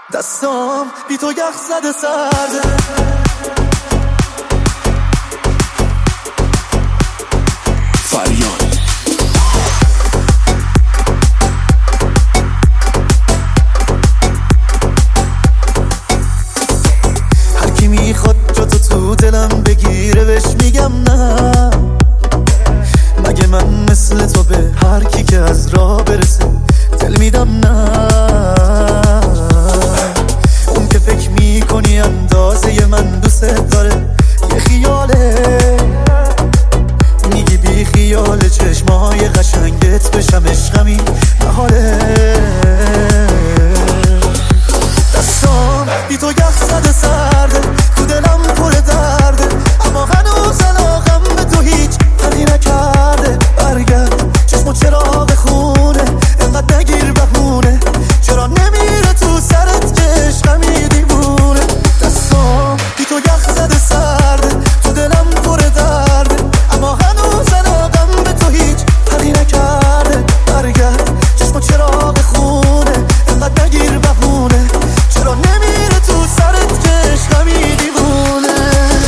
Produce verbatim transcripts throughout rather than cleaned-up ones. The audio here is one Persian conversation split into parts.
دستام بی تو یخ زده سرده. فریاد هر کی میخواد جا تو تو دلم بگیره بهش میگم نه. مگه من مثل تو به هر کی که از راه برسه دل میدم نه. اون که فکر میکنی اندازه من دوست داره یه خیاله، میگی بی خیال چشمای قشنگت بشم عشقمی محاله. دستام بی تو یخ زده سرده، تو دلم پر درده، اما هنوز علاقم به تو هیچ فرقی نکرده. برگرد چشم و چراغ خونه، اینقدر نگیر بهونه، چرا نمیره تو سرت که عشقمی دیوونه. دستام بی تو یخ زده سرده، تو دلم پر درده، اما هنوز علاقم به تو هیچ فرقی نکرده. برگرد چشم و چراغ خونه، اینقدر نگیر بهونه، چرا نمیره تو سرت که عشقمی دیوونه.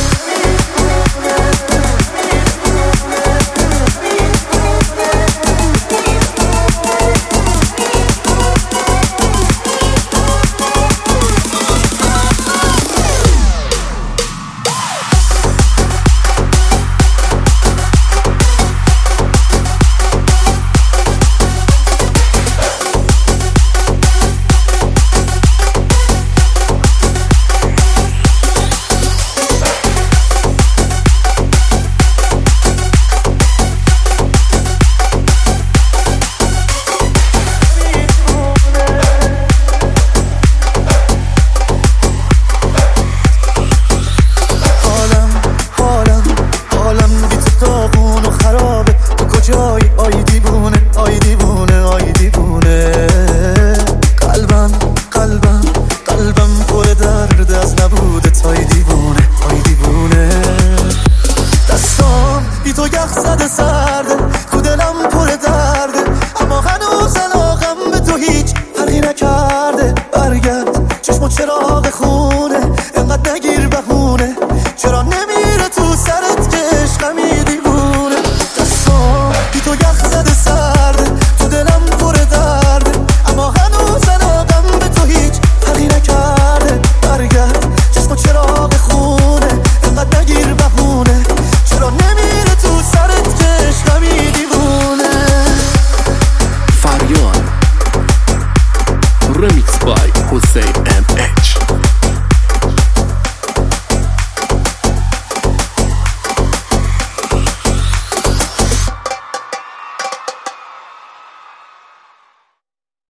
آی دیوونه آی دیوونه آی دیوونه. قلبم قلبم قلبم پر درد از نبودت آی دیوونه آی دیوونه. دستام بی تو یخ زده سرده، تو دلم پر درده، اما هنوز علاقم به تو هیچ فرقی نکرده. برگرد چشم و چراغ خونه، اینقدر نگیر بهونه، چرا نمیره تو سرت که عشقمی دیوونه. دستام بی تو یخ زده سرده، تو دلم پر درده، اما هنوز علاقم به تو هیچ فرقی نکرده. برگرد چشم و چراغ خونه، اینقدر نگیر بهونه، چرا نمیره تو سرت که عشقمی دیوونه. فریاد Remix by Hussein ام اچ.